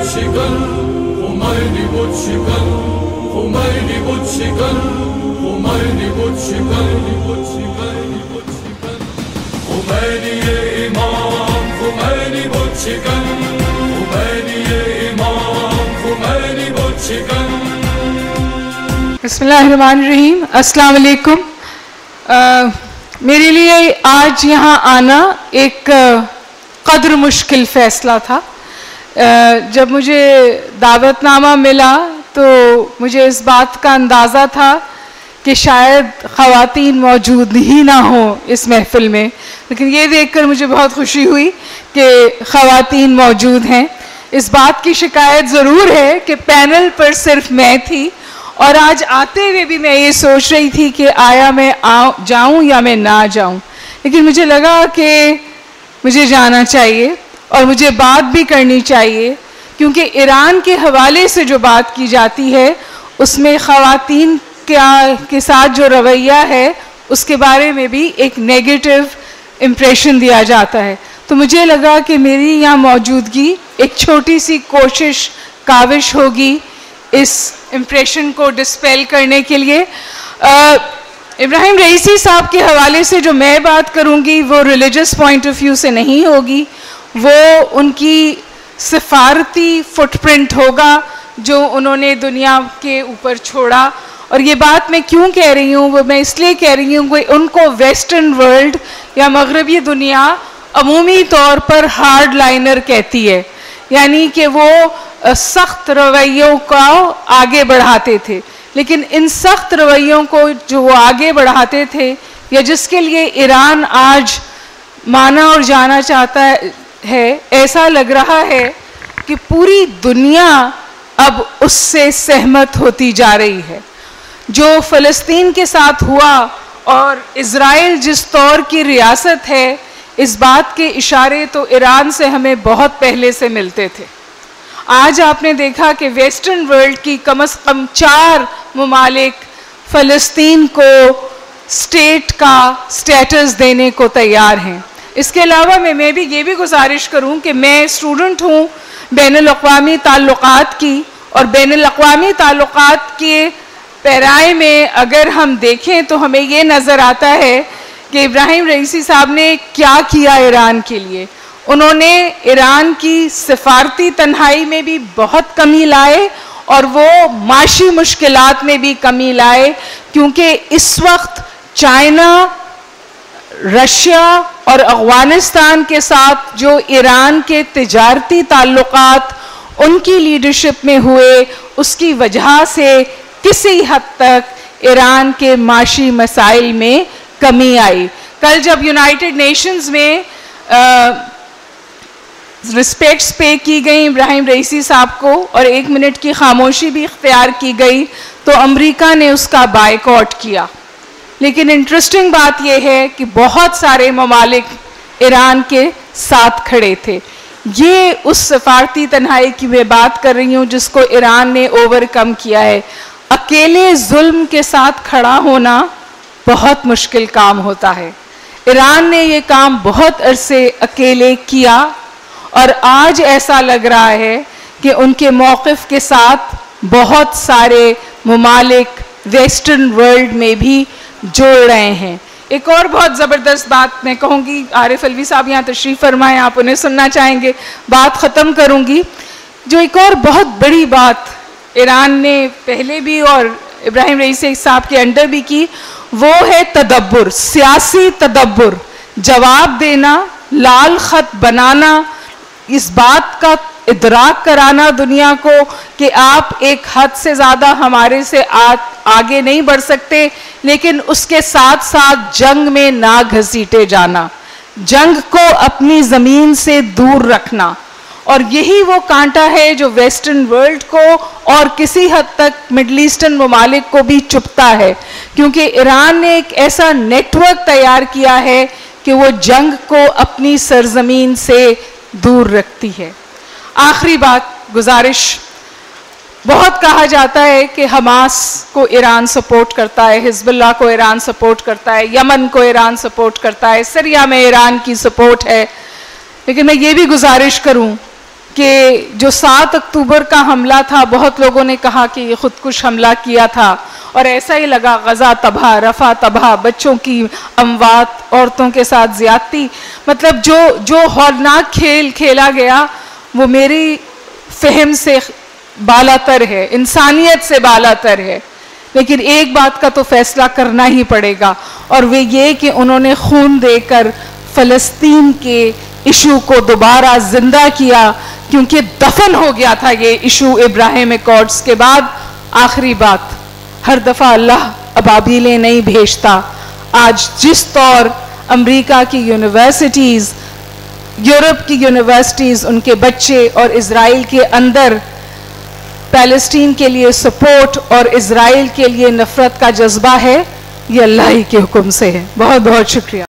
शिकन, खुमैनी बुत शिकन, खुमैनी बुत शिकन, खुमैनी बुत शिकन, खुमैनी ये इमाम, खुमैनी बुत शिकन, खुमैनी ये इमाम, खुमैनी बुत शिकन। बिस्मिल्लाहिर्रहमानिर्रहीम। अस्सलाम वालेकुम। मेरे लिए आज यहाँ आना एक कद्र मुश्किल फ़ैसला था। जब मुझे दावतनामा मिला तो मुझे इस बात का अंदाज़ा था कि शायद ख़वातीन मौजूद ही ना हो इस महफ़िल में, लेकिन ये देखकर मुझे बहुत खुशी हुई कि ख़वातीन मौजूद हैं। इस बात की शिकायत ज़रूर है कि पैनल पर सिर्फ मैं थी और आज आते हुए भी मैं ये सोच रही थी कि आया मैं जाऊं या मैं ना जाऊं, लेकिन मुझे लगा कि मुझे जाना चाहिए और मुझे बात भी करनी चाहिए, क्योंकि ईरान के हवाले से जो बात की जाती है उसमें ख़वातीन के साथ जो रवैया है उसके बारे में भी एक नेगेटिव इम्प्रेशन दिया जाता है। तो मुझे लगा कि मेरी यहाँ मौजूदगी एक छोटी सी काविश होगी इस इम्प्रेशन को डिस्पेल करने के लिए। इब्राहिम रईसी साहब के हवाले से जो मैं बात करूँगी वो रिलीजियस पॉइंट ऑफ व्यू से नहीं होगी, वो उनकी सिफारती फुटप्रिंट होगा जो उन्होंने दुनिया के ऊपर छोड़ा। और ये बात मैं क्यों कह रही हूँ, वो मैं इसलिए कह रही हूँ कि उनको वेस्टर्न वर्ल्ड या मगरबी दुनिया अमूमी तौर पर हार्ड लाइनर कहती है, यानी कि वो सख्त रवैयों को आगे बढ़ाते थे। लेकिन इन सख्त रवैयों को जो वो आगे बढ़ाते थे या जिसके लिए ईरान आज माना और जाना चाहता है, ऐसा लग रहा है कि पूरी दुनिया अब उससे सहमत होती जा रही है। जो फ़लस्तीन के साथ हुआ और इज़राइल जिस तौर की रियासत है, इस बात के इशारे तो ईरान से हमें बहुत पहले से मिलते थे। आज आपने देखा कि वेस्टर्न वर्ल्ड की कम से कम 4 ममालिक फ़लस्तीन को स्टेट का स्टेटस देने को तैयार हैं। इसके अलावा मैं भी ये भी गुजारिश करूं कि मैं स्टूडेंट हूं बैनुल-अक़वामी ताल्लुक़ात की, और बैनुल-अक़वामी ताल्लुक़ात के पैराए में अगर हम देखें तो हमें ये नज़र आता है कि इब्राहिम रईसी साहब ने क्या किया ईरान के लिए। उन्होंने ईरान की सिफारती तन्हाई में भी बहुत कमी लाए और वो माशी मुश्किलात में भी कमी लाए, क्योंकि इस वक्त चाइना, रशिया और अफ़गानिस्तान के साथ जो ईरान के तिजारती ताल्लुकात उनकी लीडरशिप में हुए, उसकी वजह से किसी हद तक ईरान के माशी मसाइल में कमी आई। कल जब यूनाइटेड नेशंस में रिस्पेक्ट्स पे की गई इब्राहिम रईसी साहब को और 1 मिनट की खामोशी भी इख्तियार की गई, तो अमेरिका ने उसका बायकॉट किया। लेकिन इंटरेस्टिंग बात यह है कि बहुत सारे ममालिक ईरान के साथ खड़े थे। ये उस सफारती तन्हाई की मैं बात कर रही हूँ जिसको ईरान ने ओवरकम किया है। अकेले जुल्म के साथ खड़ा होना बहुत मुश्किल काम होता है। ईरान ने ये काम बहुत अरसे अकेले किया और आज ऐसा लग रहा है कि उनके मौक़िफ़ के साथ बहुत सारे ममालिक वेस्टर्न वर्ल्ड में भी जोड़ रहे हैं। एक और बहुत ज़बरदस्त बात मैं कहूँगी, आरिफ अलवी साहब यहाँ तशरीफ़ फरमाएं, आप उन्हें सुनना चाहेंगे, बात ख़त्म करूँगी। जो एक और बहुत बड़ी बात ईरान ने पहले भी और इब्राहिम रईसी साहब के अंडर भी की, वो है तदब्बुर, सियासी तदब्बुर, जवाब देना, लाल ख़त बनाना, इस बात का इदराक कराना दुनिया को कि आप एक हद से ज़्यादा हमारे से आगे नहीं बढ़ सकते, लेकिन उसके साथ साथ जंग में ना घसीटे जाना, जंग को अपनी ज़मीन से दूर रखना। और यही वो कांटा है जो वेस्टर्न वर्ल्ड को और किसी हद तक मिडल ईस्टर्न ममालिक को भी चुभता है, क्योंकि ईरान ने एक ऐसा नेटवर्क तैयार किया है कि वो जंग को अपनी सरजमीन से दूर रखती है। आखिरी बात, गुजारिश, बहुत कहा जाता है कि हमास को ईरान सपोर्ट करता है, हिजबुल्लाह को ईरान सपोर्ट करता है, यमन को ईरान सपोर्ट करता है, सीरिया में ईरान की सपोर्ट है। लेकिन मैं ये भी गुजारिश करूं कि जो 7 अक्टूबर का हमला था, बहुत लोगों ने कहा कि ये खुदकुश हमला किया था, और ऐसा ही लगा, गजा तबाह, रफा तबाह, बच्चों की अमवात, औरतों के साथ ज्यादती, मतलब जो हौलनाक खेल खेला गया वो मेरी फहम से बालातर है, इंसानियत से बालातर है। लेकिन एक बात का तो फैसला करना ही पड़ेगा, और वे ये कि उन्होंने खून देकर फ़लस्तीन के इशू को दोबारा जिंदा किया, क्योंकि दफन हो गया था ये इशू इब्राहिम एकॉर्ड्स के बाद। आखिरी बात, हर दफ़ा अल्लाह अबाबीलें नहीं भेजता। आज जिस तौर अमेरिका की यूनिवर्सिटीज़, यूरोप की यूनिवर्सिटीज़, उनके बच्चे और इज़राइल के अंदर पैलेस्टीन के लिए सपोर्ट और इज़राइल के लिए नफ़रत का जज्बा है, ये अल्लाह ही के हुक्म से है। बहुत बहुत शुक्रिया।